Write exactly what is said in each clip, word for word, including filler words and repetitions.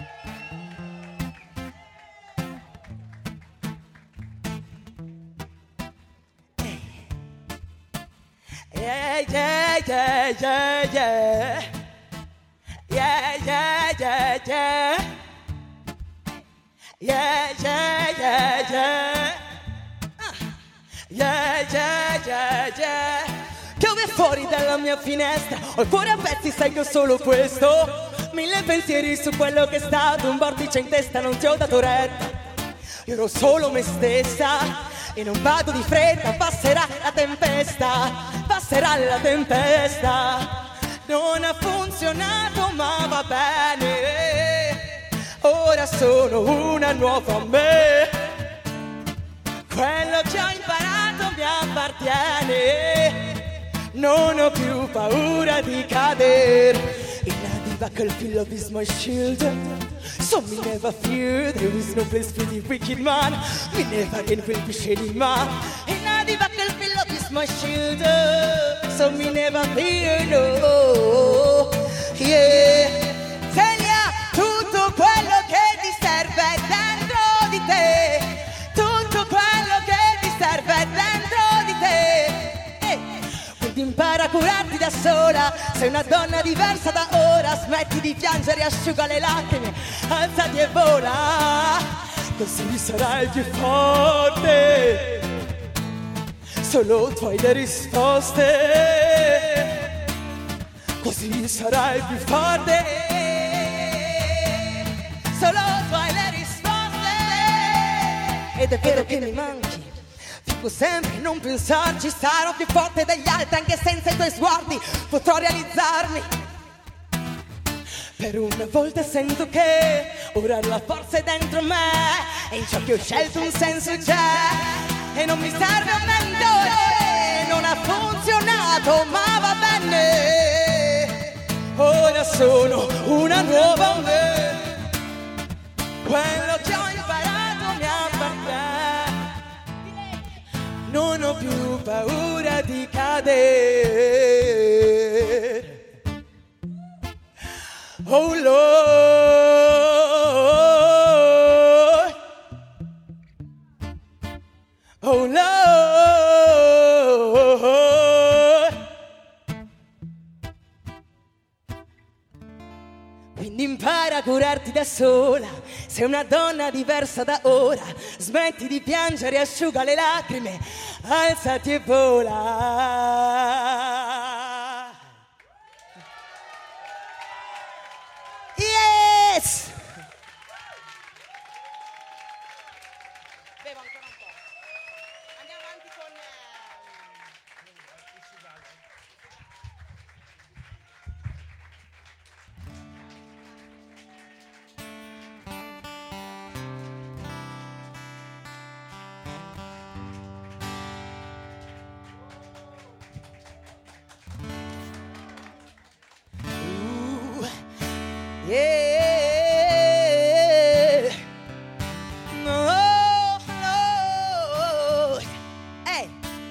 Yeah, yeah, yeah, yeah, yeah. Yeah, yeah, yeah, yeah. Yeah, yeah, yeah, yeah. Yeah, yeah, yeah, yeah. Piove fuori dalla mia finestra, ho il cuore a pezzi, sai che ho solo questo. Mille pensieri su quello che è stato, un vortice in testa, non ti ho dato retta. Io ero solo me stessa e non vado di fretta, passerà la tempesta, passerà la tempesta. Non ha funzionato ma va bene, ora sono una nuova me. Quello che ho imparato mi appartiene, non ho più paura di cadere. In a battlefield of is my shield, so me never fear, there is no place for the wicked man. Me never again will be shady man. In a battlefield of is my shield, so me never fear, no. Yeah, segna tutto quello che ti serve dentro di te, tutto quello che ti serve dentro di te. Hey. Quindi impara a curarti da sola, sei una donna diversa da ora, smetti di piangere, asciuga le lacrime, alzati e vola, così sarai più forte, solo tu hai le risposte, così sarai più forte, solo tu hai le risposte. Ed è vero che mi manchi, fico sempre non pensarci, sarò più forte degli altri anche senza i tuoi sguardi, potrò realizzarmi. Per una volta sento che ora la forza è dentro me e in ciò che ho scelto un senso c'è e non mi serve un mentore, non ha funzionato ma va bene, ora sono una nuova me, quello che ho imparato mi appartiene, non ho più paura di cadere. Oh Lord, oh Lord. Quindi impara a curarti da sola, sei una donna diversa da ora, smetti di piangere, asciuga le lacrime, alzati e vola. Yes! Bevo ancora un po'. Andiamo avanti con uh, yeah. No, no. Hey.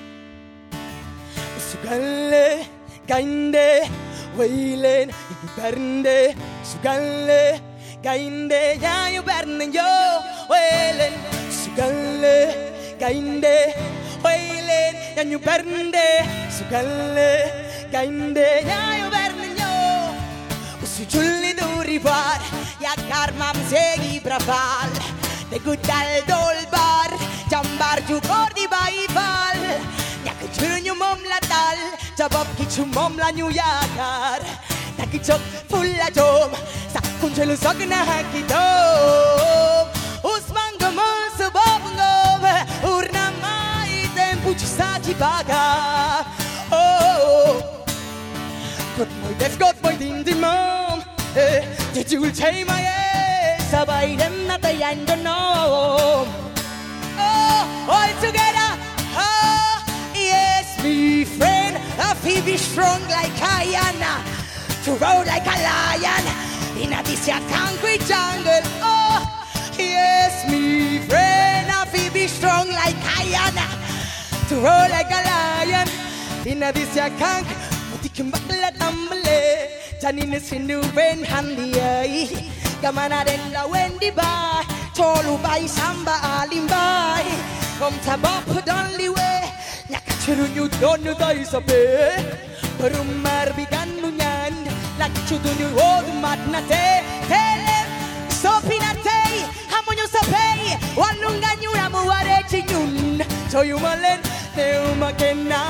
Sugalle, kainde, wailen, bernde. Sugalle, kainde, ya yo bernde yo, wailen. Sugalle, kainde, wailen, ya yo bernde. Sugalle, kainde, ya yo bernde yo. Julli duri bar, ya karmam segi brafal, de gudal dolbar, jambar jukor di baifal, ya kejunyu mom latal, jabab kichu mom la nyuyakar, ta kichok fulla jom, sa kunjelu sagna hakidom, usman gamul subab ngom, urna mai tempu chisaji baga, oh. Got my death, got my ding ding mom. Eh, did you take my ass? Sabay dem na tayan don't know. Oh, all together. Oh, yes, me friend. I feel be strong like Ayana, to roll like a lion in a this concrete jungle. Oh, yes, me friend. I feel be strong like Ayana, to roll like a lion in a this concrete. Tikim bakla tambale, janine sindu ben handi ay. Gamana della Wendy Bar, Tolu by Samba Alimbai, Come Tabop Donly Way, Nyakachiru New Don Dai Sape, Rumar Biganunyan, Lakchudunu Old Madnate, Tele, Sopinate, Hamonyo Sape, Walunganyura Muare Chinyun, So you Malen, Neumakena,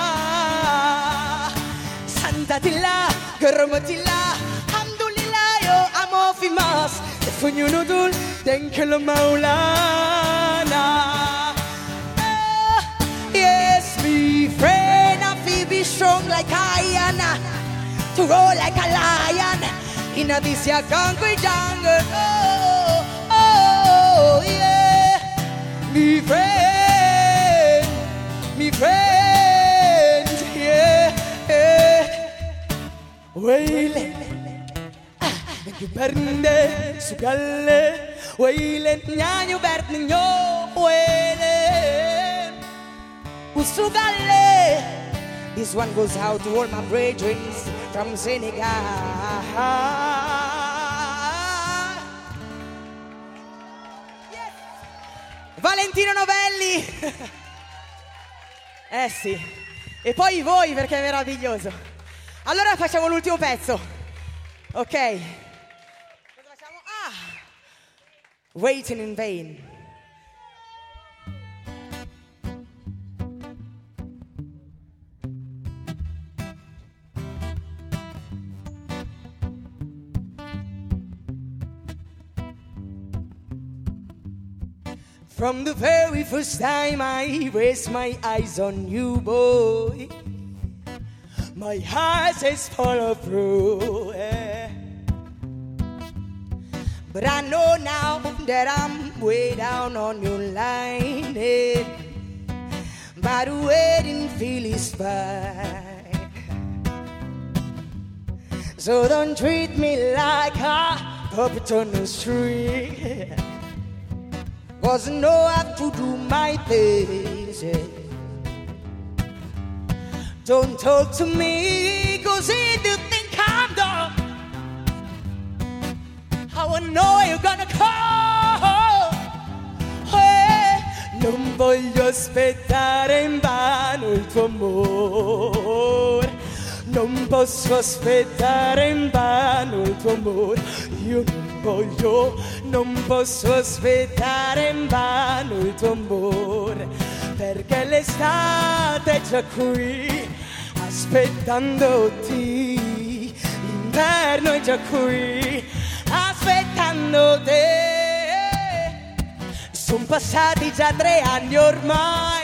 Santa Tilla, Gurmatilla, Hamdulillah, yo Amofimas, Funyunudul, Denkel Maulana. Yes, me friend, I feel be strong like iron, to roll like a lion in a this ya concrete jungle. Oh, oh, yeah, me friend, me friend, yeah, yeah. Wailen, you bernde, sugalle, wailen, nyanyu bernyo, wailen, usugalle. This one goes out to all my brethren from Senegal. Yes. Valentino Novelli. Eh sì. E poi voi perché è meraviglioso. Allora facciamo l'ultimo pezzo. Ok. Cosa facciamo? Ah. Waiting in Vain. From the very first time I raised my eyes on you, boy, my heart is full of proof. Yeah. But I know now that I'm way down on your line, yeah. But the waiting feel is fine. So don't treat me like a puppet on the street. Cause I know I have to do my things, yeah. Don't talk to me, cause if you think I'm dumb, I will know you're gonna call. Eh, non voglio aspettare in vano il tuo amore. Non posso aspettare in vano il tuo amore. Io non voglio, non posso aspettare in vano il tuo amore, perché l'estate è già qui, aspettandoti. L'inverno è già qui, aspettando te. Sono passati già tre anni ormai,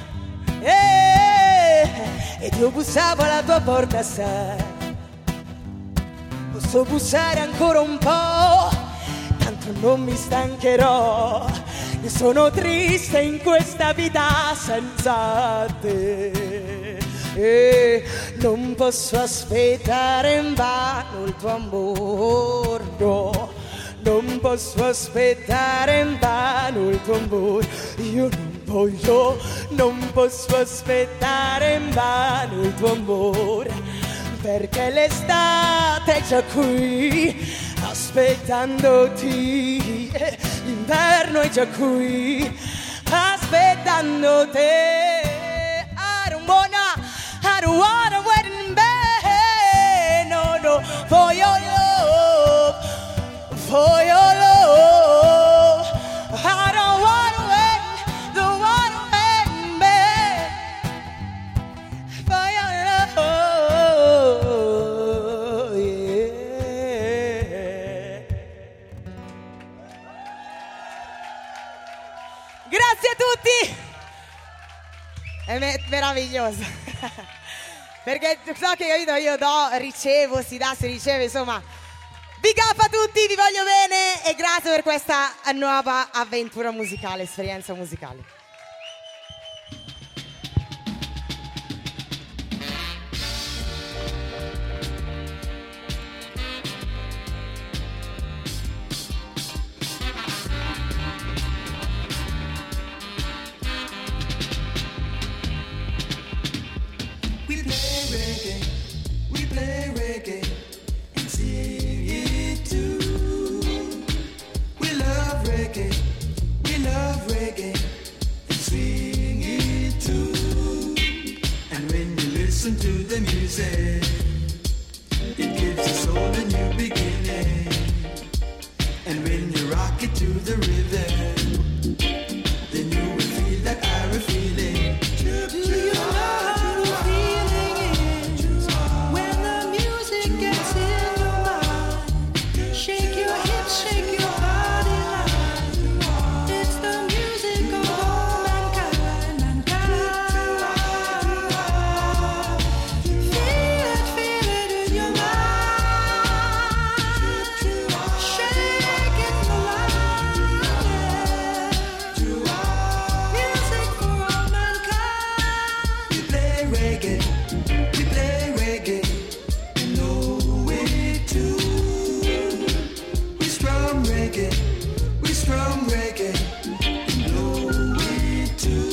eh, ed io bussavo alla tua porta, sai. Posso bussare ancora un po', tanto non mi stancherò. Ne sono triste in questa vita senza te. E non posso aspettare in vano il tuo amore, no. Non posso aspettare in vano il tuo amore. Io non voglio, non posso aspettare in vano il tuo amore, perché l'estate è già qui, aspettandoti. L'inverno è già qui, aspettando te. I don't wanna, I don't wanna wait in bed, no, no, for your love, for your love. I don't wanna wait, don't wanna wait in bed, for your love, yeah. Grazie a tutti. È me- meraviglioso. Perché so che capito, io do, ricevo, si dà, si riceve, insomma. Big up a tutti, vi voglio bene e grazie per questa nuova avventura musicale, esperienza musicale. We play reggae and sing it too. the music. It gives your soul a new beginning. And when you rock it to the rhythm, then you will feel that Ira feeling. Do you know how the feeling is when the music gets in your mind? Shake your hips, shake your body line. It's the music of all mankind, mankind. Feel it, feel it in your mind. Shake it for life. Music for all mankind. We play reggae, we play reggae, and know it too. We strum reggae, we strum reggae, and know it too.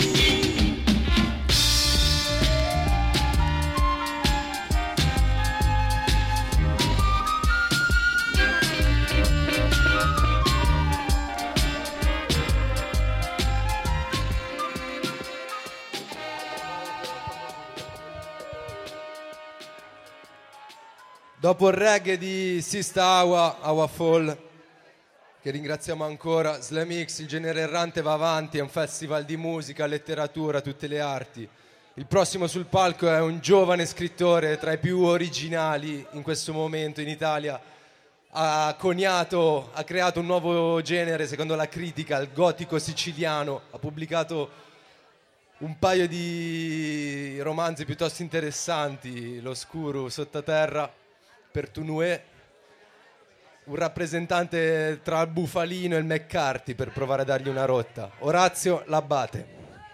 Dopo il reggae di Sista Awa, Awa Fall, che ringraziamo ancora, Slam X, il genere errante va avanti, è un festival di musica, letteratura, tutte le arti. Il prossimo sul palco è un giovane scrittore tra i più originali in questo momento in Italia. Ha coniato, ha creato un nuovo genere, secondo la critica, il gotico siciliano. Ha pubblicato un paio di romanzi piuttosto interessanti, L'Oscuro, Sottoterra, Pertunue, un rappresentante tra il Bufalino e il McCarthy per provare a dargli una rotta. Orazio L'Abbate.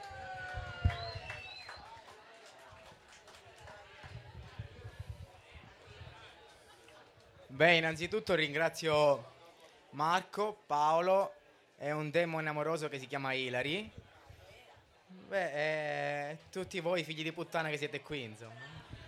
Beh, innanzitutto ringrazio Marco, Paolo e un demone amoroso che si chiama Hilary. Beh, e tutti voi figli di puttana che siete qui, insomma.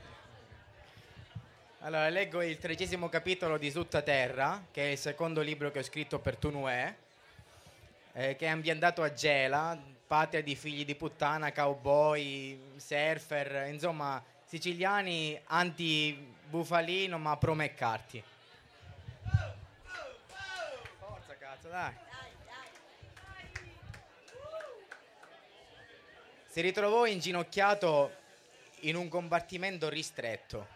Allora, leggo il tredicesimo capitolo di Sottoterra, che è il secondo libro che ho scritto per Tunue, eh, che è ambientato a Gela, patria di figli di puttana, cowboy, surfer, insomma, siciliani anti-Bufalino ma pro-McCarthy. Forza, cazzo, dai. Si ritrovò inginocchiato in un compartimento ristretto.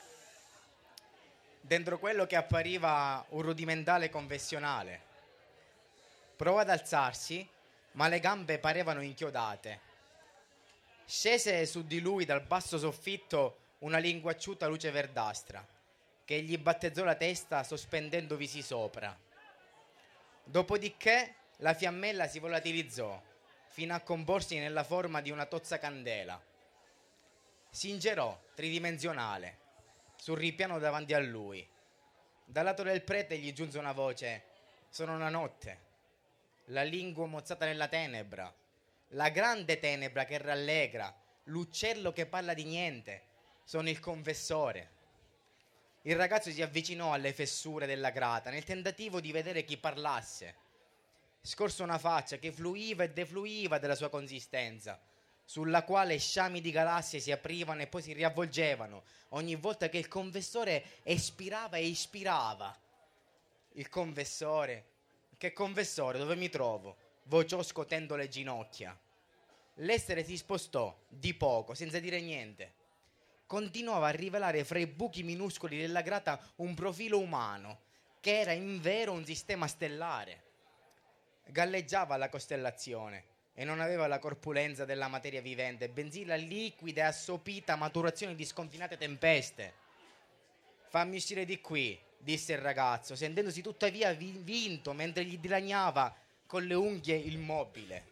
Dentro quello che appariva un rudimentale confessionale. Provò ad alzarsi, ma le gambe parevano inchiodate. Scese su di lui dal basso soffitto una linguacciuta luce verdastra, che gli battezzò la testa sospendendovisi sopra. Dopodiché la fiammella si volatilizzò, fino a comporsi nella forma di una tozza candela. Si ingerò, tridimensionale, sul ripiano davanti a lui. Dal lato del prete gli giunse una voce: sono una notte, la lingua mozzata nella tenebra, la grande tenebra che rallegra, l'uccello che parla di niente, sono il confessore. Il ragazzo si avvicinò alle fessure della grata nel tentativo di vedere chi parlasse. Scorse una faccia che fluiva e defluiva della sua consistenza, sulla quale sciami di galassie si aprivano e poi si riavvolgevano ogni volta che il confessore espirava e ispirava. Il confessore? Che confessore? Dove mi trovo? Vociò scotendo le ginocchia. L'essere si spostò di poco, senza dire niente. Continuava a rivelare fra i buchi minuscoli della grata un profilo umano, che era invero un sistema stellare. Galleggiava alla costellazione e non aveva la corpulenza della materia vivente, bensì la liquida e assopita maturazione di sconfinate tempeste. Fammi uscire di qui, disse il ragazzo, sentendosi tuttavia vi- vinto mentre gli dilaniava con le unghie il mobile.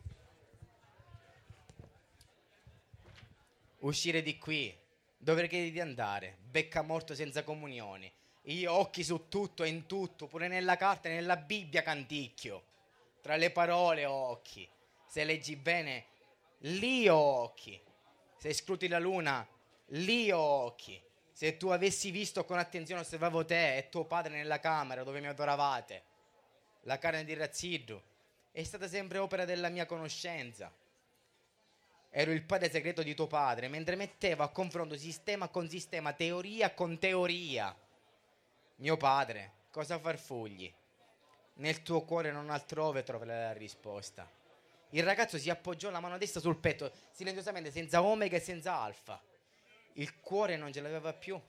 Uscire di qui, dove credi di andare? Becca morto senza comunioni. Io occhi su tutto e in tutto, pure nella carta e nella Bibbia canticchio. Tra le parole occhi. Se leggi bene, lì ho occhi. Se scruti la luna, lì ho occhi. Se tu avessi visto con attenzione osservavo te e tuo padre nella camera dove mi adoravate. La carne di Razziddu è stata sempre opera della mia conoscenza. Ero il padre segreto di tuo padre, mentre mettevo a confronto sistema con sistema, teoria con teoria. Mio padre, cosa farfugli? Nel tuo cuore non altrove troverai la risposta. Il ragazzo si appoggiò la mano destra sul petto, silenziosamente, senza omega e senza alfa. Il cuore non ce l'aveva più.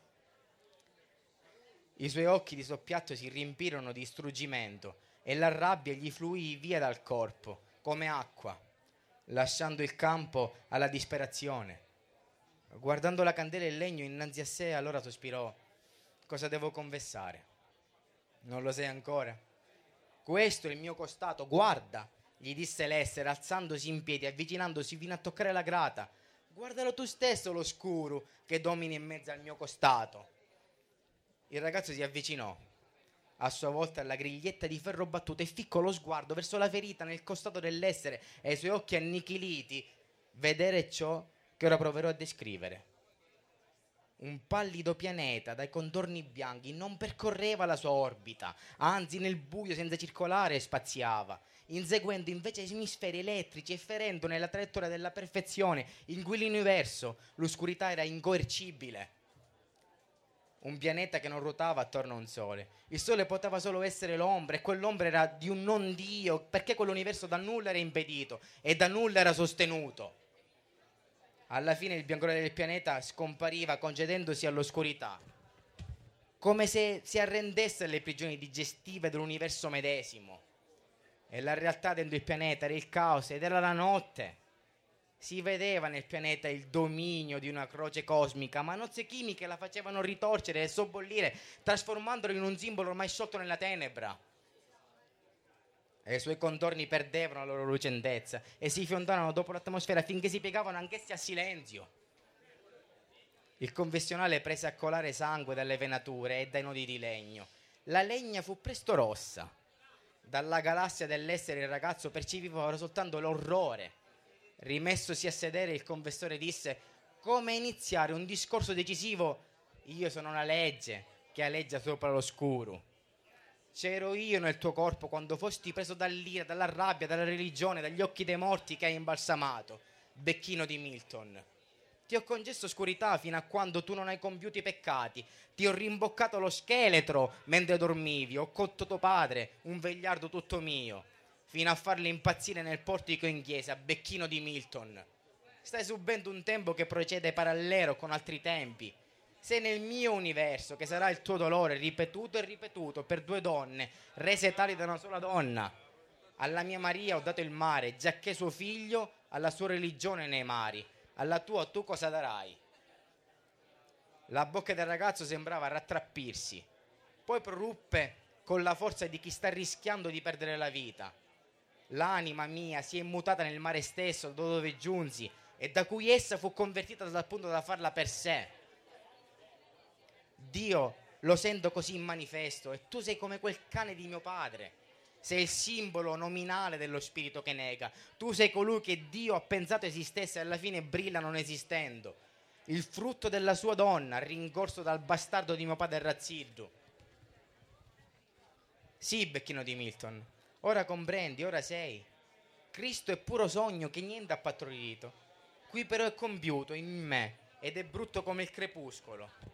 I suoi occhi di soppiatto si riempirono di struggimento e la rabbia gli fluì via dal corpo, come acqua, lasciando il campo alla disperazione. Guardando la candela e il legno innanzi a sé, allora sospirò: cosa devo confessare? Non lo sai ancora? Questo è il mio costato, guarda, gli disse l'essere, alzandosi in piedi, avvicinandosi fino a toccare la grata. Guardalo tu stesso l'oscuro che domini in mezzo al mio costato. Il ragazzo si avvicinò a sua volta alla griglietta di ferro battuta e ficcò lo sguardo verso la ferita nel costato dell'essere e i suoi occhi annichiliti vedere ciò che ora proverò a descrivere. Un pallido pianeta dai contorni bianchi non percorreva la sua orbita, anzi nel buio senza circolare spaziava, inseguendo invece emisferi elettrici e ferendo nella traiettoria della perfezione in cui l'universo, l'oscurità era incoercibile. Un pianeta che non ruotava attorno a un sole. Il sole poteva solo essere l'ombra e quell'ombra era di un non Dio, perché quell'universo da nulla era impedito e da nulla era sostenuto. Alla fine il biancore del pianeta scompariva concedendosi all'oscurità, come se si arrendesse alle prigioni digestive dell'universo medesimo. E la realtà dentro il pianeta era il caos ed era la notte. Si vedeva nel pianeta il dominio di una croce cosmica, ma nozze chimiche la facevano ritorcere e sobbollire, trasformandolo in un simbolo ormai sciolto nella tenebra. E i suoi contorni perdevano la loro lucentezza e si fiondavano dopo l'atmosfera finché si piegavano anch'essi a silenzio. Il confessionale prese a colare sangue dalle venature e dai nodi di legno. La legna fu presto rossa. Dalla galassia dell'essere il ragazzo percepiva ora soltanto l'orrore. Rimessosi a sedere, il confessore disse: come iniziare un discorso decisivo? Io sono una legge che aleggia sopra l'oscuro. C'ero io nel tuo corpo quando fosti preso dall'ira, dalla rabbia, dalla religione, dagli occhi dei morti che hai imbalsamato, becchino di Milton. Ti ho concesso oscurità fino a quando tu non hai compiuto i peccati. Ti ho rimboccato lo scheletro mentre dormivi. Ho cotto tuo padre, un vegliardo tutto mio, fino a farlo impazzire nel portico in chiesa, becchino di Milton. Stai subendo un tempo che procede parallelo con altri tempi. Sei nel mio universo, che sarà il tuo dolore ripetuto e ripetuto per due donne, rese tali da una sola donna. Alla mia Maria ho dato il mare, giacché suo figlio alla sua religione nei mari. Alla tua tu cosa darai? La bocca del ragazzo sembrava rattrappirsi. Poi proruppe con la forza di chi sta rischiando di perdere la vita. L'anima mia si è mutata nel mare stesso da dove giunsi e da cui essa fu convertita dal punto da farla per sé. Dio lo sento così in manifesto e tu sei come quel cane di mio padre. Sei il simbolo nominale dello spirito che nega. Tu sei colui che Dio ha pensato esistesse e alla fine brilla non esistendo. Il frutto della sua donna, rincorso dal bastardo di mio padre Razziddu. Sì, becchino di Milton, ora comprendi, ora sei. Cristo è puro sogno che niente ha partorito. Qui però è compiuto in me ed è brutto come il crepuscolo.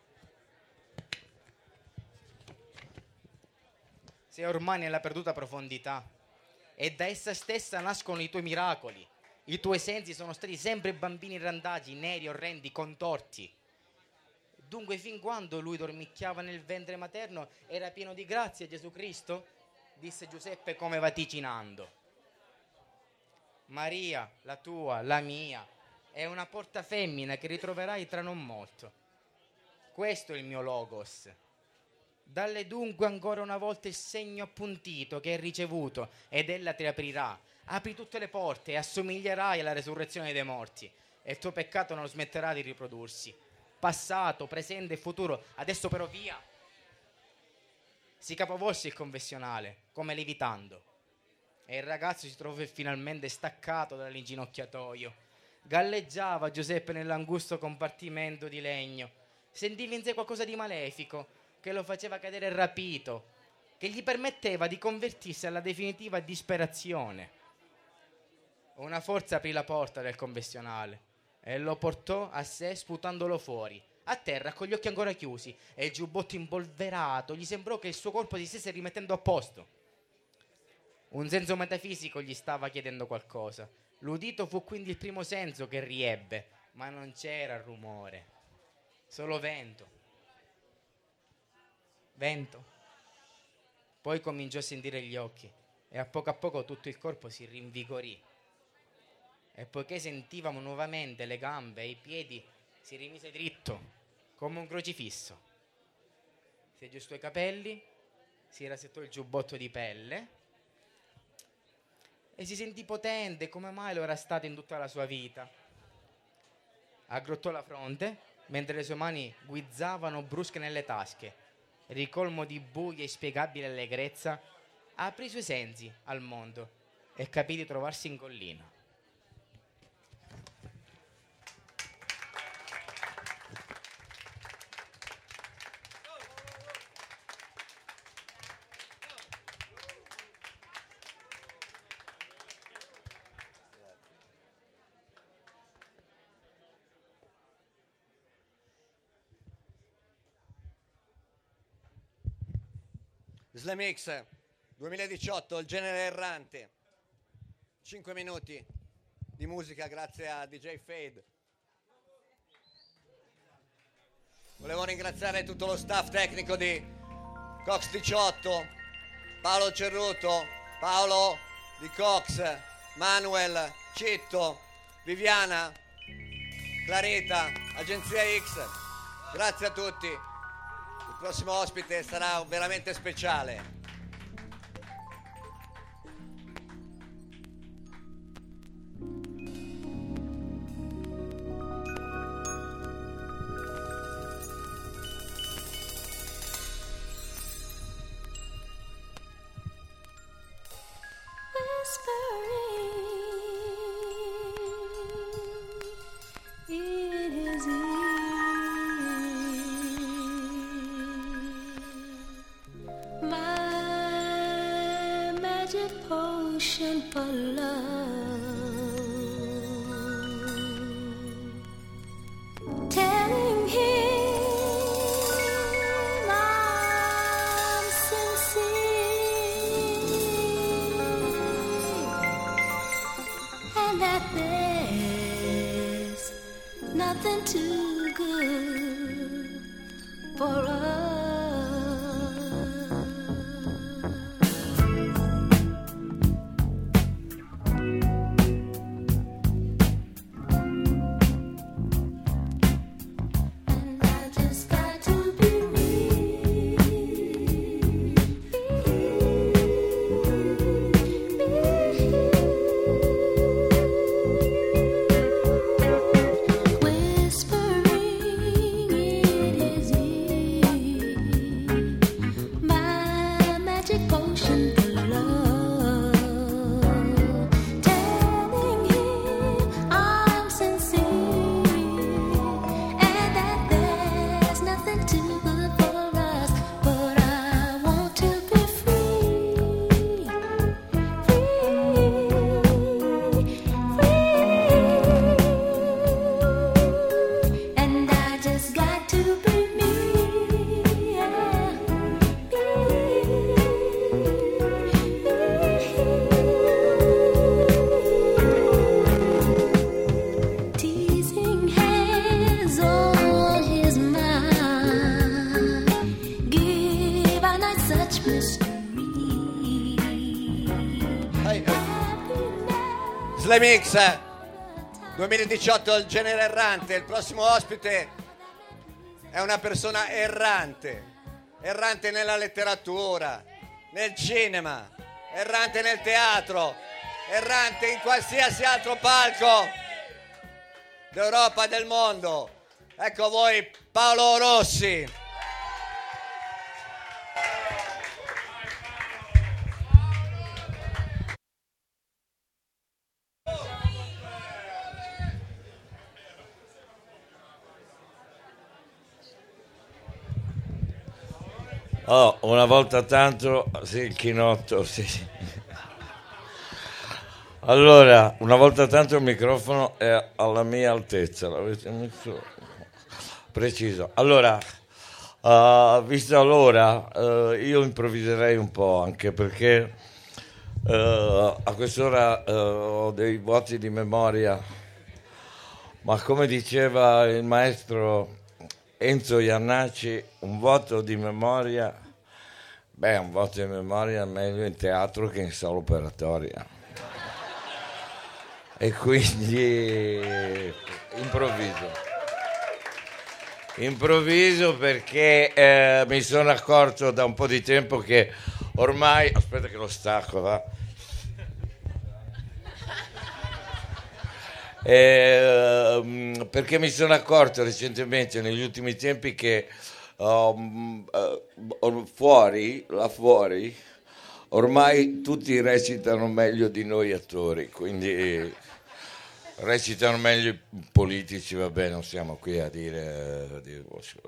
Sei ormai nella perduta profondità e da essa stessa nascono i tuoi miracoli. I tuoi sensi sono stati sempre bambini randagi, neri, orrendi, contorti. Dunque fin quando lui dormicchiava nel ventre materno era pieno di grazia Gesù Cristo? Disse Giuseppe come vaticinando. Maria, la tua, la mia, è una porta femmina che ritroverai tra non molto. Questo è il mio logos. Dalle dunque ancora una volta il segno appuntito che hai ricevuto ed ella ti aprirà. Apri tutte le porte e assomiglierai alla resurrezione dei morti e il tuo peccato non smetterà di riprodursi. Passato, presente e futuro, adesso però via. Si capovolse il confessionale, come levitando, e il ragazzo si trovò finalmente staccato dall'inginocchiatoio. Galleggiava Giuseppe nell'angusto compartimento di legno. Sentiva in sé qualcosa di malefico che lo faceva cadere rapito, che gli permetteva di convertirsi alla definitiva disperazione. Una forza aprì la porta del confessionale e lo portò a sé sputandolo fuori. A terra, con gli occhi ancora chiusi e il giubbotto impolverato, gli sembrò che il suo corpo si stesse rimettendo a posto. Un senso metafisico gli stava chiedendo qualcosa. L'udito fu quindi il primo senso che riebbe, ma non c'era rumore, solo vento. Vento. Poi cominciò a sentire gli occhi e a poco a poco tutto il corpo si rinvigorì. E poiché sentivamo nuovamente le gambe e i piedi, si rimise dritto, come un crocifisso. Si aggiustò i capelli, si rassettò il giubbotto di pelle e si sentì potente come mai lo era stato in tutta la sua vita. Aggrottò la fronte mentre le sue mani guizzavano brusche nelle tasche. Ricolmo di buia e inspiegabile allegrezza, aprì i suoi sensi al mondo e capì di trovarsi in collina. Slam X duemiladiciotto, il genere errante. cinque minuti di musica grazie a D J Fade. Volevo ringraziare tutto lo staff tecnico di Cox diciotto, Paolo Cerruto, Paolo di Cox, Manuel, Citto, Viviana, Clarita, Agenzia X. Grazie a tutti. Il prossimo ospite sarà veramente speciale. Slam X duemiladiciotto, il genere errante. Il prossimo ospite è una persona errante, errante nella letteratura, nel cinema, errante nel teatro, errante in qualsiasi altro palco d'Europa e del mondo. Ecco a voi Paolo Rossi. Oh, una volta tanto, sì, il chinotto, sì. Allora, una volta tanto il microfono è alla mia altezza, l'avete messo preciso. Allora, uh, vista l'ora, uh, io improvviserei un po', anche perché uh, a quest'ora uh, ho dei vuoti di memoria, ma come diceva il maestro Enzo Iannacci, un vuoto di memoria, beh, un vuoto di memoria è meglio in teatro che in sala operatoria. E quindi improvviso. Improvviso perché eh, mi sono accorto da un po' di tempo che ormai... Aspetta che lo stacco, va. Eh, perché mi sono accorto recentemente, negli ultimi tempi, che um, uh, fuori, là fuori, ormai tutti recitano meglio di noi attori, quindi... Recitano meglio i politici, vabbè, non siamo qui a dire, a dire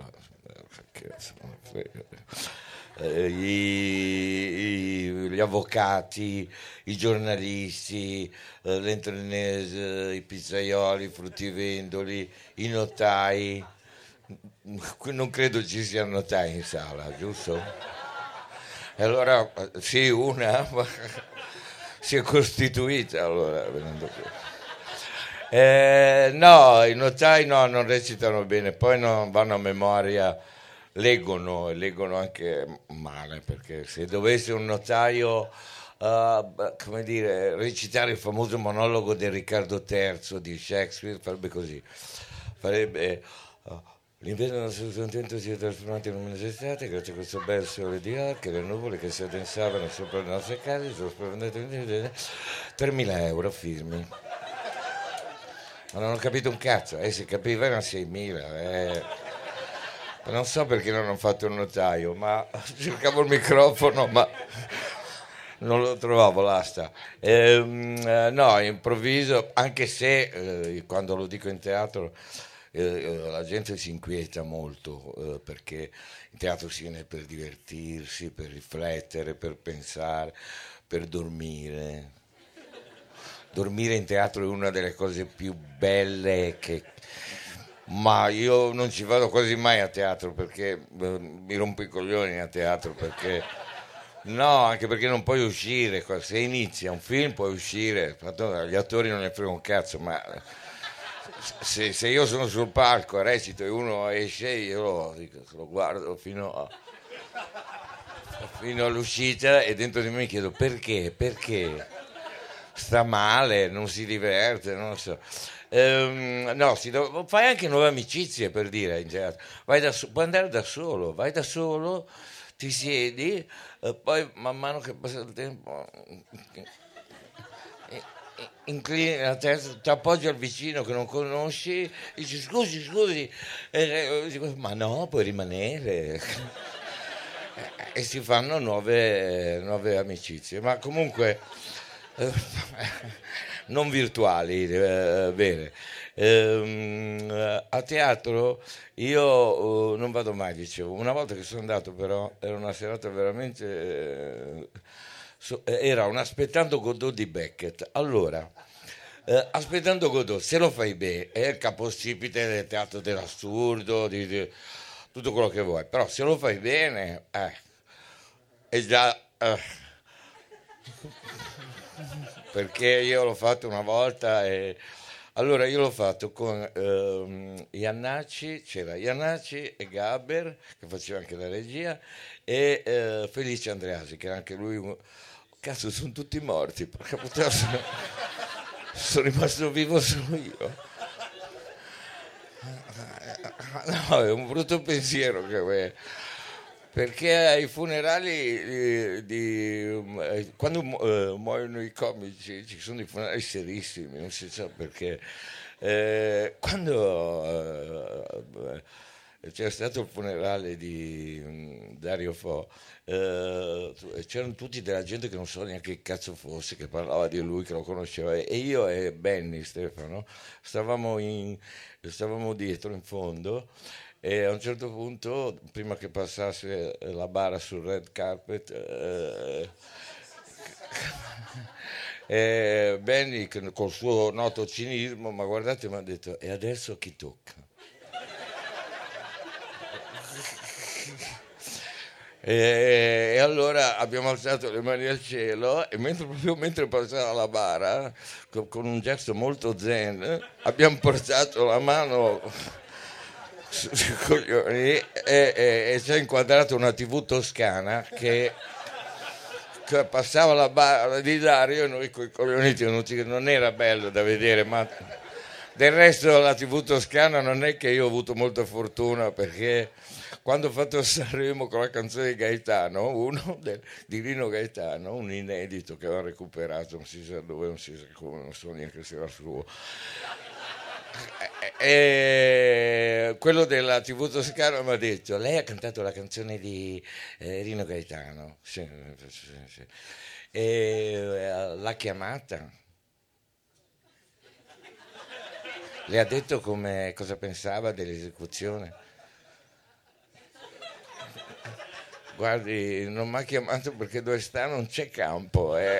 eh, i, i, gli avvocati, i giornalisti, eh, l'entrenese, i pizzaioli, i fruttivendoli, i notai. Non credo ci siano notai in sala, giusto? E allora, sì, una si è costituita, allora, venendo qui. Eh, no, i notai no, non recitano bene, poi non vanno a memoria, leggono e leggono anche male, perché se dovesse un notaio, uh, come dire, recitare il famoso monologo di Riccardo terzo di Shakespeare, farebbe così, farebbe... Uh, L'inverno nostro contento si è trasformato in luminosa estate grazie a questo bel sole di arche, le nuvole che si addensavano sopra le nostre case, sono splendente tremila euro firmi. Ma non ho capito un cazzo, eh, se capiva erano seimila. Eh. Non so perché non ho fatto il notaio, ma cercavo il microfono, ma non lo trovavo, l'asta. Ehm, eh, no, improvviso, anche se eh, quando lo dico in teatro eh, la gente si inquieta molto, eh, perché in teatro si viene per divertirsi, per riflettere, per pensare, per dormire. Dormire in teatro è una delle cose più belle che... Ma io non ci vado quasi mai a teatro perché eh, mi rompo i coglioni a teatro perché... No, anche perché non puoi uscire. Se inizia un film puoi uscire. Gli attori non ne frega un cazzo, ma... Se, se io sono sul palco, recito e uno esce, io lo, dico, lo guardo fino a... fino all'uscita e dentro di me mi chiedo perché, perché... sta male, non si diverte, non lo so. Ehm, no, si do- fai anche nuove amicizie, per dire, in teatro. Vai da so- puoi andare da solo, vai da solo, ti siedi, e poi man mano che passa il tempo inclini la testa, ti appoggi al vicino che non conosci, dici scusi, scusi, e, e, ma no, puoi rimanere. E si fanno nuove, nuove amicizie, ma comunque... non virtuali, eh, vere. Eh, a teatro io eh, non vado mai, dicevo. Una volta che sono andato, però, era una serata veramente. Eh, so, era un Aspettando Godot di Beckett. Allora, eh, Aspettando Godot, se lo fai bene, è il capostipite del teatro dell'assurdo, di, di, tutto quello che vuoi, però se lo fai bene, eh, è già. Eh, perché io l'ho fatto una volta e allora io l'ho fatto con ehm, Iannacci, c'era Iannacci e Gaber che faceva anche la regia e eh, Felice Andreasi che era anche lui un... cazzo sono tutti morti, porca puttana, sono... sono rimasto vivo solo io. No, è un brutto pensiero che perché ai funerali di, di quando uh, muoiono i comici ci sono dei funerali serissimi, non si sa perché. Eh, quando uh, c'era stato il funerale di um, Dario Fo, uh, c'erano tutti della gente che non so neanche che cazzo fosse, che parlava di lui, che lo conosceva, e io e Benny Stefano stavamo, in, stavamo dietro in fondo. E a un certo punto, prima che passasse la bara sul red carpet, eh, E Benny che- col suo noto cinismo, ma guardate, mi ha detto, e adesso chi tocca? E, e allora abbiamo alzato le mani al cielo e mentre, proprio mentre passava la bara, co- con un gesto molto zen, abbiamo portato la mano su- sui coglioni e, e- e ci ha inquadrato una tivù toscana che, che passava la bara di Dario e noi con i coglioni tenuti, che non era bello da vedere, ma del resto la tivù toscana non è che io ho avuto molta fortuna, perché quando ho fatto Sanremo con la canzone di Gaetano, uno del- di Rino Gaetano, un inedito che aveva recuperato, non si sa dove, non si sa come, non so neanche se era suo. E e quello della tivù toscana mi ha detto, lei ha cantato la canzone di eh, Rino Gaetano? Sì, sì, sì. E eh, l'ha chiamata? Le ha detto come, cosa pensava dell'esecuzione? Guardi, non mi ha chiamato perché dove sta non c'è campo. eh.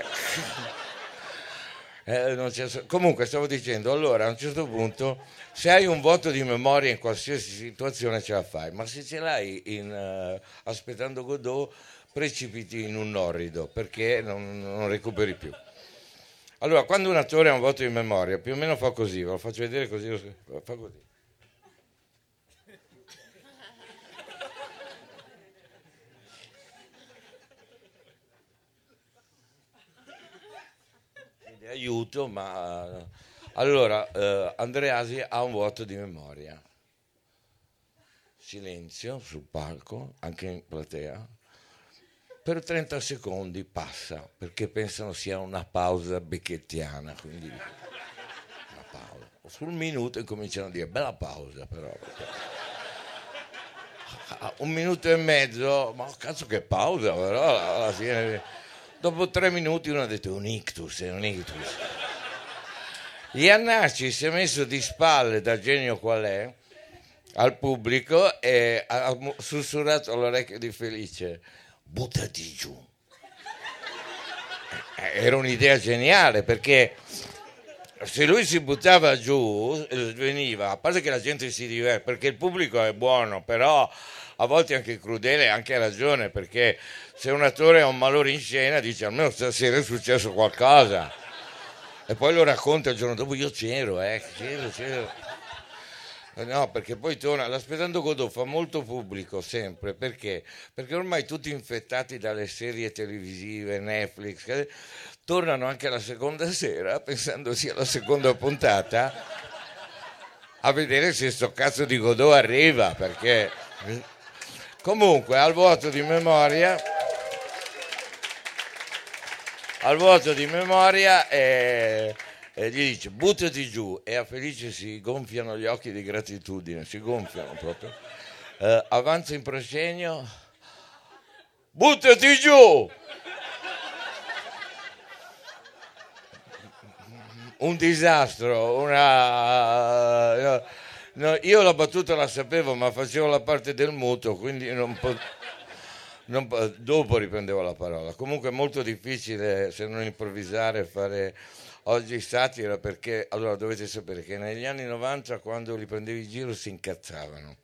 Eh, non c'è- Comunque stavo dicendo, allora a un certo punto, se hai un voto di memoria in qualsiasi situazione ce la fai, ma se ce l'hai in, eh, aspettando Godot, precipiti in un orrido perché non, non recuperi più. Allora, quando un attore ha un voto di memoria, più o meno fa così, ve lo faccio vedere così, lo- fa così. Quindi aiuto, ma allora eh, Andreasi ha un vuoto di memoria. Silenzio sul palco, anche in platea. Per trenta secondi passa, perché pensano sia una pausa becchettiana, quindi una pausa. Sul minuto incominciano a dire bella pausa però. Ah, un minuto e mezzo, ma cazzo che pausa, però alla fine, dopo tre minuti uno ha detto un ictus, è un ictus. Iannacci si è messo di spalle da genio qual è al pubblico e ha ha sussurrato all'orecchio di Felice, buttati giù. Eh, Era un'idea geniale, perché se lui si buttava giù, eh, veniva, a parte che la gente si diverte, perché il pubblico è buono, però a volte anche crudele, anche ha ragione, perché se un attore ha un malore in scena dice almeno stasera è successo qualcosa, e poi lo racconta il giorno dopo, io c'ero, eh, c'ero, c'ero. No, perché poi torna, l'Aspettando Godot fa molto pubblico sempre, perché? Perché ormai tutti infettati dalle serie televisive, Netflix, eh, tornano anche la seconda sera, pensando sia la seconda puntata, a vedere se sto cazzo di Godot arriva, perché comunque al vuoto di memoria, al vuoto di memoria eh, eh, gli dice buttati giù, e a Felice si gonfiano gli occhi di gratitudine, si gonfiano proprio. Eh, avanza in proscenio, buttati giù. Un disastro, una... no, no, io la battuta la sapevo, ma facevo la parte del muto, quindi non po- non po- dopo riprendevo la parola. Comunque è molto difficile, se non improvvisare, fare oggi satira, perché allora dovete sapere che negli anni novanta, quando li prendevi in giro, si incazzavano.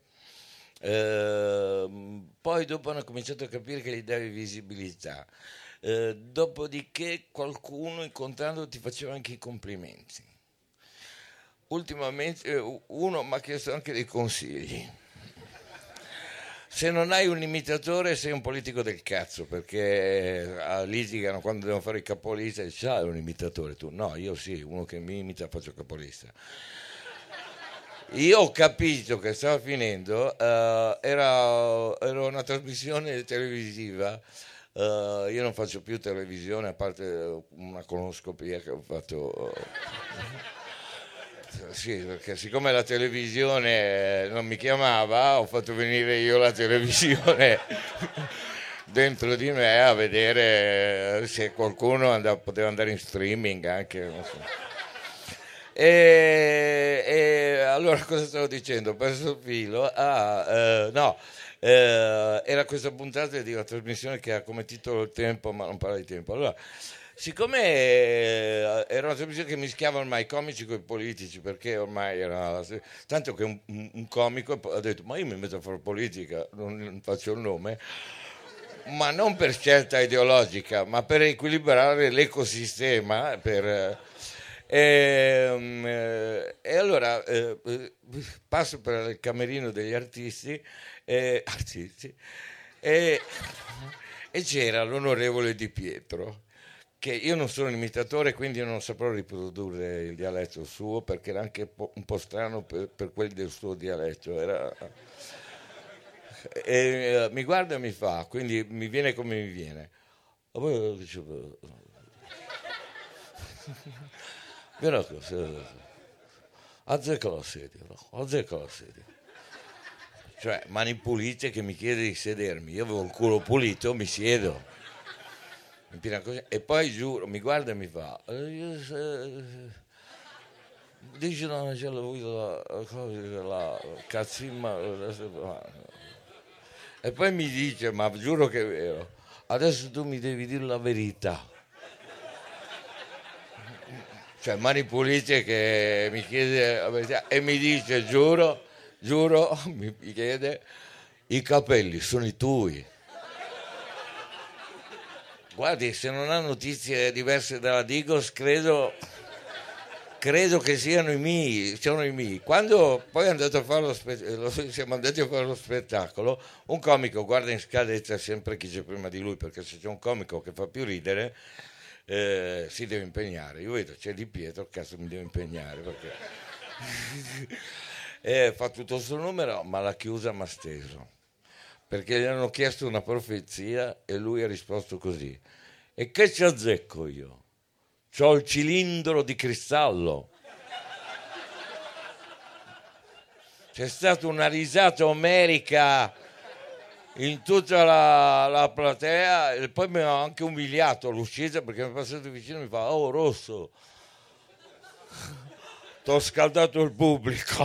Ehm, poi dopo hanno cominciato a capire che gli davi visibilità. Eh, dopodiché qualcuno incontrando ti faceva anche i complimenti. Ultimamente eh, uno mi ha chiesto anche dei consigli. Se non hai un imitatore sei un politico del cazzo, perché eh, litigano quando devono fare il capolista e dici, ah, è un imitatore tu? No, io sì, uno che mi imita faccio capolista. Io ho capito che stava finendo, eh, era, era una trasmissione televisiva. Uh, io non faccio più televisione, a parte una conoscopia che ho fatto. Sì, perché siccome la televisione non mi chiamava, ho fatto venire io la televisione dentro di me a vedere se qualcuno andava, poteva andare in streaming anche. Non so. E, e allora cosa stavo dicendo? Ho perso il filo. Ah, eh, no, eh, era questa puntata di una trasmissione che ha come titolo Il tempo, ma non parla di tempo. Allora, siccome eh, era una trasmissione che mischiava ormai i comici con i politici, perché ormai era tanto che un, un comico ha detto: ma io mi metto a fare politica, non, non faccio il nome, ma non per scelta ideologica, ma per equilibrare l'ecosistema, per, e, eh, e allora eh, passo per il camerino degli artisti, eh, artisti e, e c'era l'onorevole Di Pietro, che io non sono un imitatore, quindi non saprò riprodurre il dialetto suo, perché era anche un po' strano per, per quelli del suo dialetto. Era... E, uh, mi guarda e mi fa, quindi mi viene come mi viene. Però azzecca la sedia, azzecca la sedia. Cioè, mani pulite, che mi chiede di sedermi. Io avevo il culo pulito, mi siedo. E poi giuro, mi guarda e mi fa: dici no, c'è la, la, la cazzimma. E poi mi dice: ma giuro che è vero, adesso tu mi devi dire la verità. Cioè, mani pulite, che mi chiede la verità e mi dice: giuro, giuro, mi chiede, i capelli sono i tuoi. Guardi, se non ha notizie diverse dalla Digos, credo, credo che siano i miei, siano i miei. Quando poi è andato a fare lo spe- siamo andati a fare lo spettacolo, un comico guarda in scadenza sempre chi c'è prima di lui, perché se c'è un comico che fa più ridere, eh, si deve impegnare. Io vedo, c'è Di Pietro, cazzo mi devo impegnare, perché e fa tutto il suo numero, ma l'ha chiusa, ma steso, perché gli hanno chiesto una profezia e lui ha risposto così: e che ci azzecco io? C'ho il cilindro di cristallo. C'è stata una risata omerica in tutta la, la platea, e poi mi ha anche umiliato all'uscita, perché mi è passato vicino e mi fa: oh Rosso, t'ho scaldato il pubblico.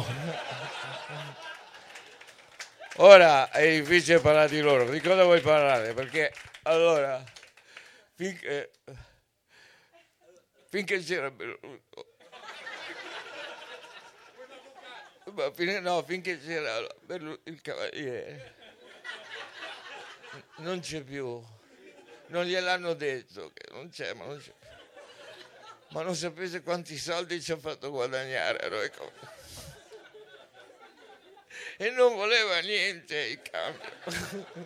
Ora è difficile parlare di loro. Di cosa vuoi parlare? Perché allora, finché, finché c'era no, finché c'era il cavaliere, non c'è più. Non gliel'hanno detto che non c'è, ma non c'è. Ma non sapete quanti soldi ci ha fatto guadagnare noi. E non voleva niente il cambio.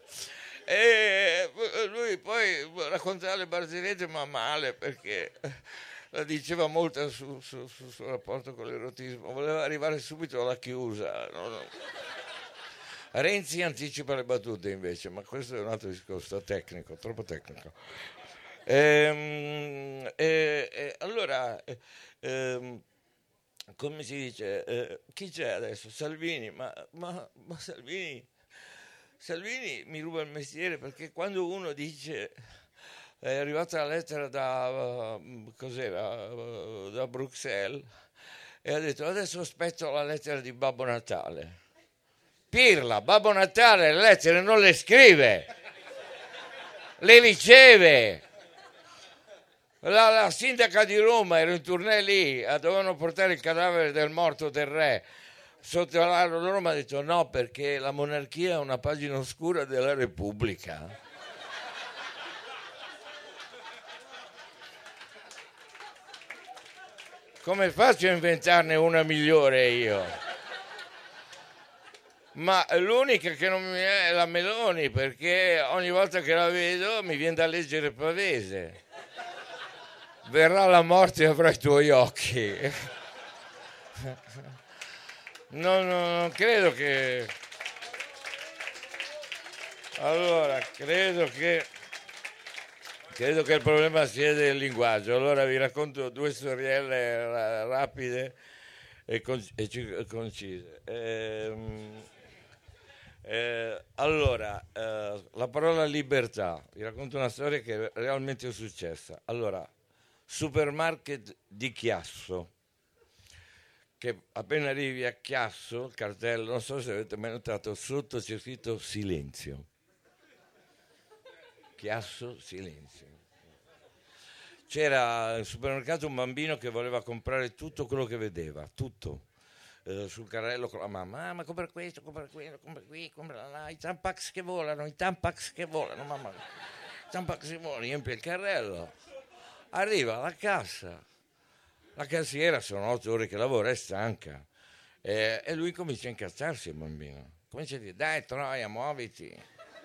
E lui poi raccontava le barzellette, ma male, perché la diceva molto sul su, su, su rapporto con l'erotismo, voleva arrivare subito alla chiusa. No, no. Renzi anticipa le battute invece, ma questo è un altro discorso tecnico, troppo tecnico. Ehm, e, e, allora ehm, come si dice, eh, chi c'è adesso? Salvini, ma, ma, ma Salvini, Salvini mi ruba il mestiere, perché quando uno dice è arrivata la lettera da, uh, cos'era, uh, da Bruxelles, e ha detto adesso aspetto la lettera di Babbo Natale. Pirla, Babbo Natale le lettere non le scrive, le riceve. La, la sindaca di Roma era in tournée lì, dovevano portare il cadavere del morto del re sotto la loro, mi ha detto no, perché la monarchia è una pagina oscura della Repubblica. Come faccio a inventarne una migliore io? Ma l'unica che non mi è la Meloni, perché ogni volta che la vedo mi viene da leggere Pavese. Verrà la morte e avrai i tuoi occhi. Non, non, non credo che... Allora, credo che... Credo che il problema sia del linguaggio. Allora vi racconto due storielle ra- rapide e, con- e concise. Ehm, eh, allora, eh, la parola libertà. Vi racconto una storia che realmente è successa. Allora, supermarket di Chiasso, che appena arrivi a Chiasso, il cartello, non so se avete mai notato, sotto c'è scritto silenzio. Chiasso, silenzio. C'era al supermercato un bambino che voleva comprare tutto quello che vedeva, tutto. Eh, sul carrello con la mamma, ah, ma compra questo, compra quello, compra qui, compra là, i Tampax che volano, i Tampax che volano, mamma, i Tampax che volano, riempie il carrello, arriva alla cassa, la cassiera, sono otto ore che lavora, è stanca, eh, e lui comincia a incazzarsi il bambino, comincia a dire, dai Troia, muoviti,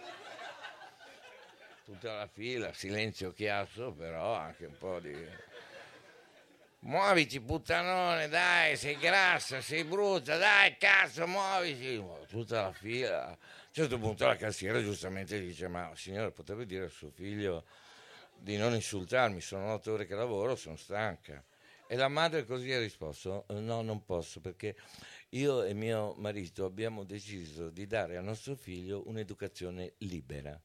tutta la fila, silenzio Chiasso, però anche un po' di... Muoviti puttanone, dai, sei grassa, sei brutta, dai, cazzo, muoviti. Tutta la fila. A un certo punto la cassiera giustamente dice, ma signore, potrebbe dire a suo figlio di non insultarmi, sono otto ore che lavoro, sono stanca. E la madre così ha risposto, no, non posso, perché io e mio marito abbiamo deciso di dare a nostro figlio un'educazione libera,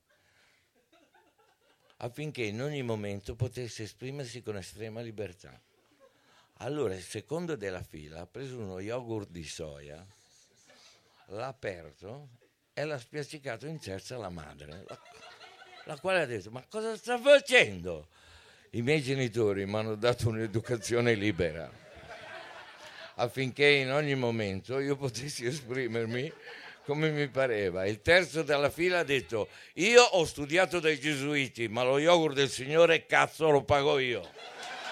affinché in ogni momento potesse esprimersi con estrema libertà. Allora il secondo della fila ha preso uno yogurt di soia, l'ha aperto e l'ha spiaccicato in terza alla madre, la, la quale ha detto, ma cosa sta facendo? I miei genitori mi hanno dato un'educazione libera, affinché in ogni momento io potessi esprimermi come mi pareva. Il terzo dalla fila ha detto, io ho studiato dai gesuiti, ma lo yogurt del Signore cazzo lo pago io.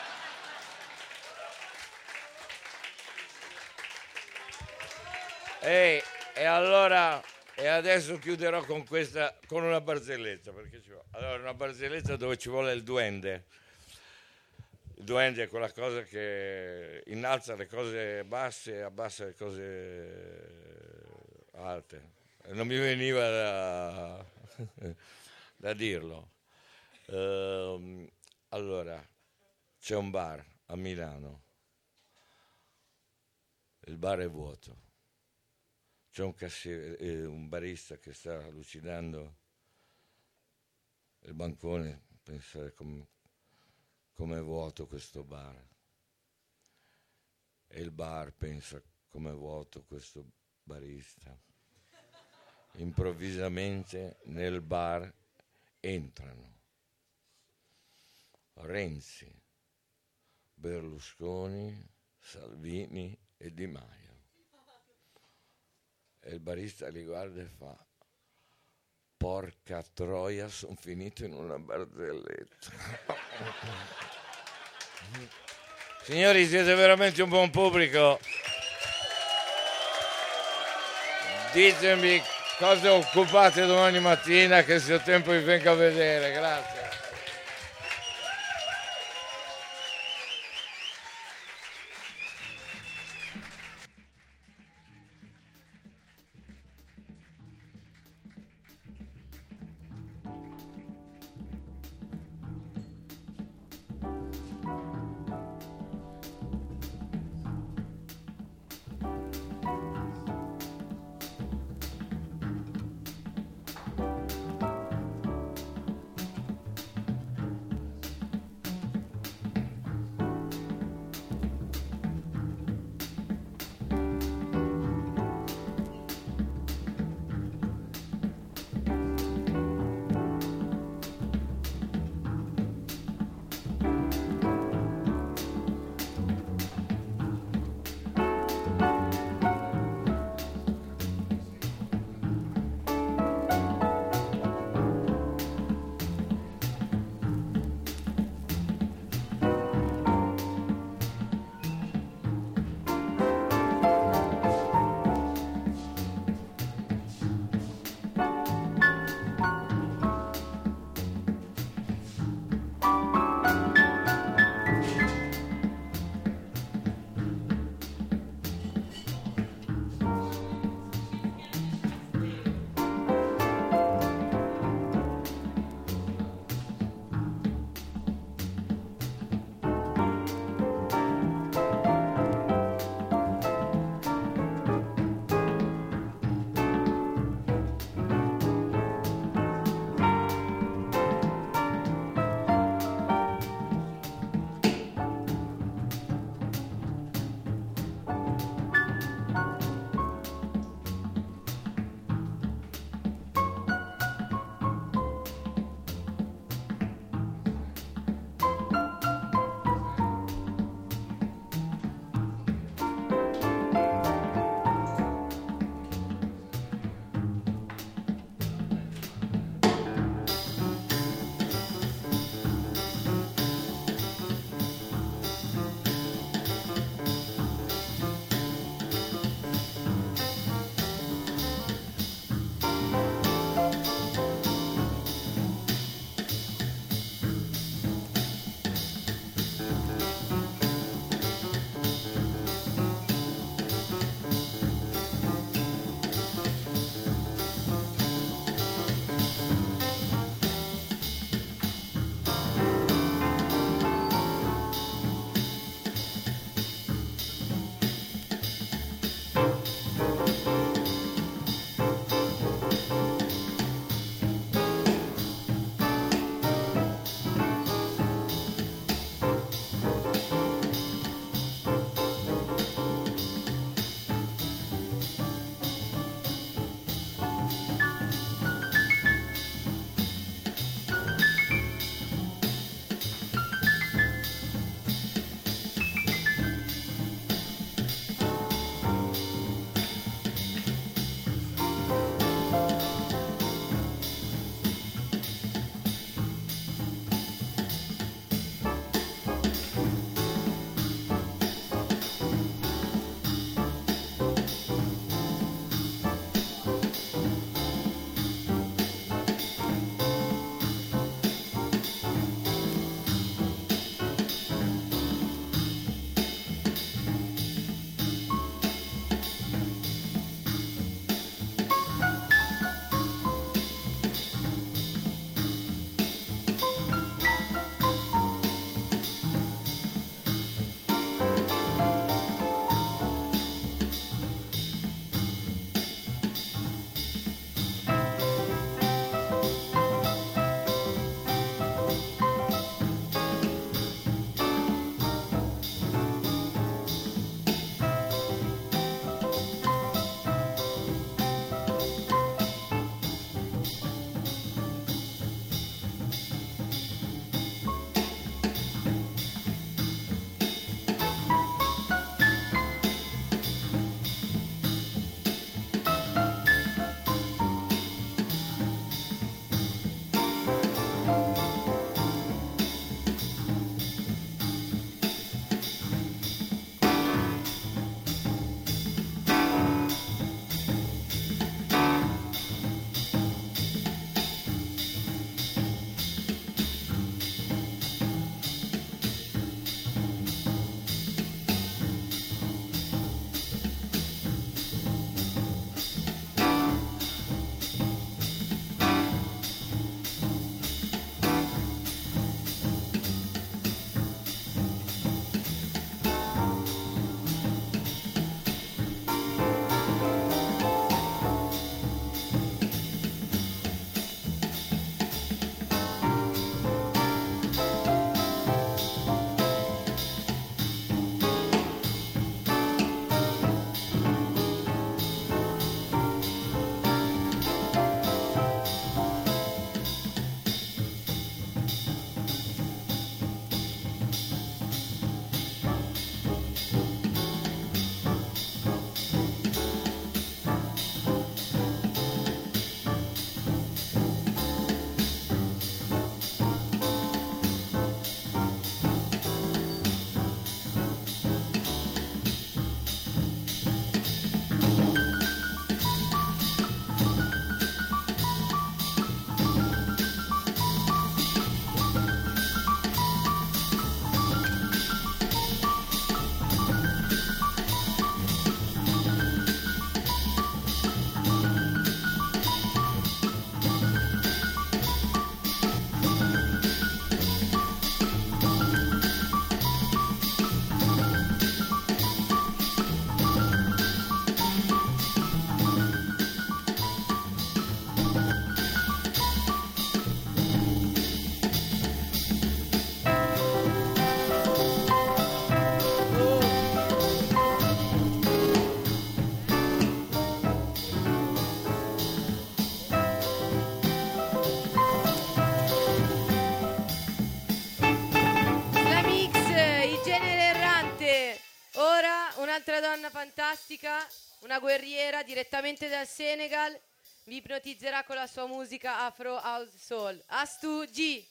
E, e allora e adesso chiuderò con questa, con una barzelletta, perché ci vuole. Allora, una barzelletta dove ci vuole il duende. Il duende è quella cosa che innalza le cose basse e abbassa le cose alte. E non mi veniva da, da dirlo. Uh, allora, c'è un bar a Milano. Il bar è vuoto. C'è un, cassiere, eh, un barista che sta lucidando il bancone, pensare com, com'è vuoto questo bar. E il bar pensa com'è vuoto questo barista. Improvvisamente nel bar entrano Renzi, Berlusconi, Salvini e Di Maio. E il barista li guarda e fa, porca troia, sono finito in una barzelletta. Signori, siete veramente un buon pubblico. Ditemi cosa occupate domani mattina, che se ho tempo vi vengo a vedere. Grazie. un'altra donna fantastica, una guerriera direttamente dal Senegal, vi ipnotizzerà con la sua musica Afro House Soul. Astu G.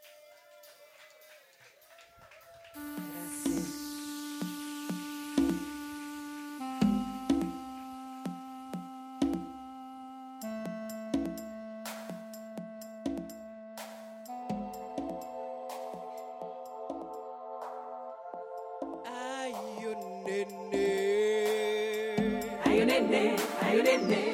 Ayo nene, ayo nene.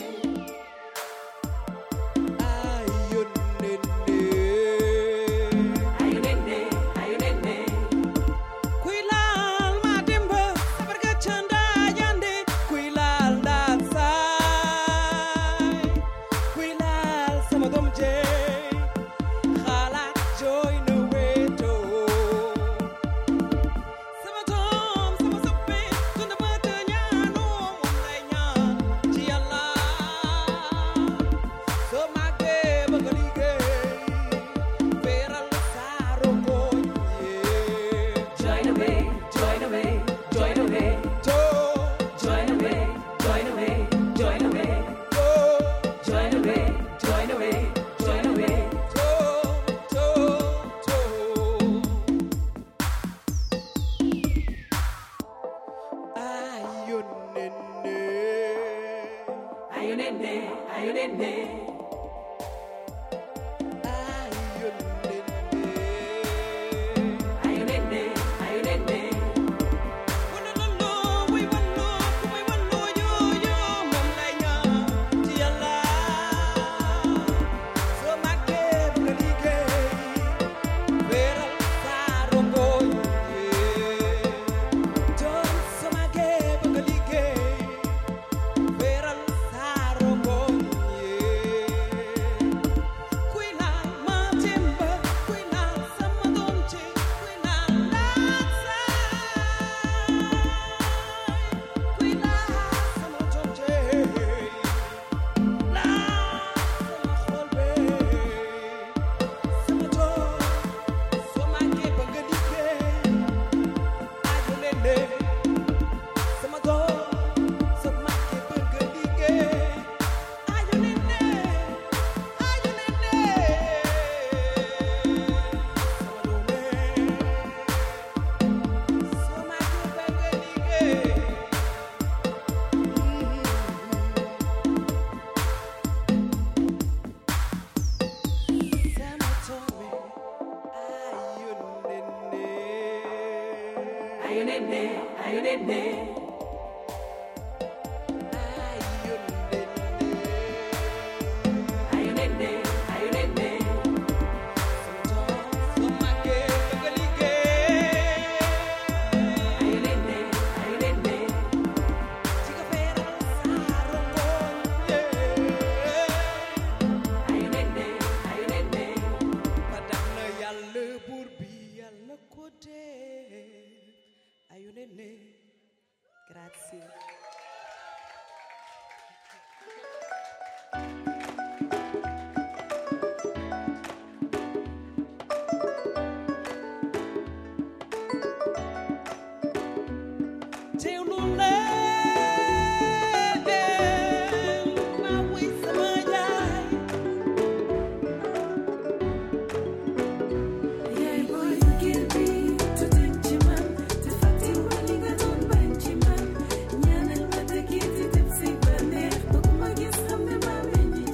Ñaanal ma dëgg ci tëb si ba neex bëgg ma gis xam ne maa meññ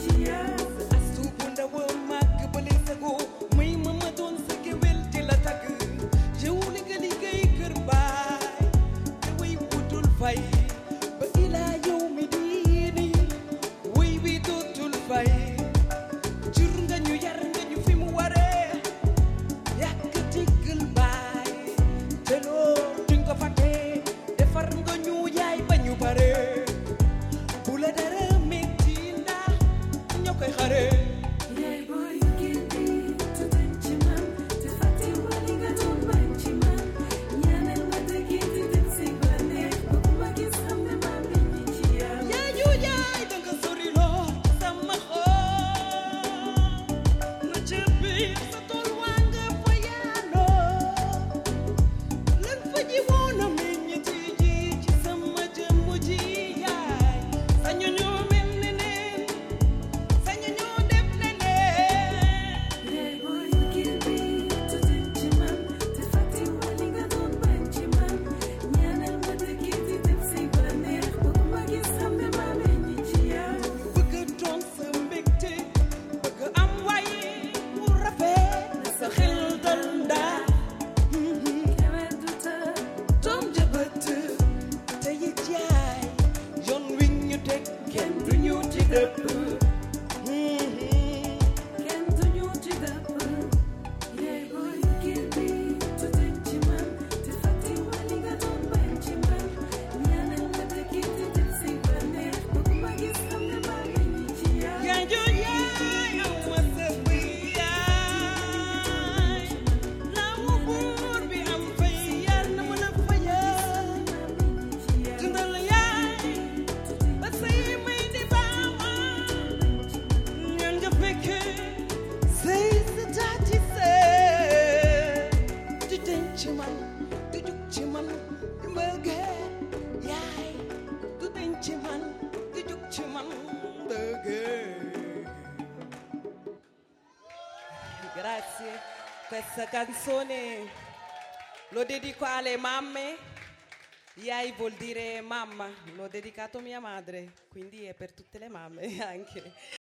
questa canzone lo dedico alle mamme. Yai vuol dire mamma, l'ho dedicato a mia madre, quindi è per tutte le mamme anche.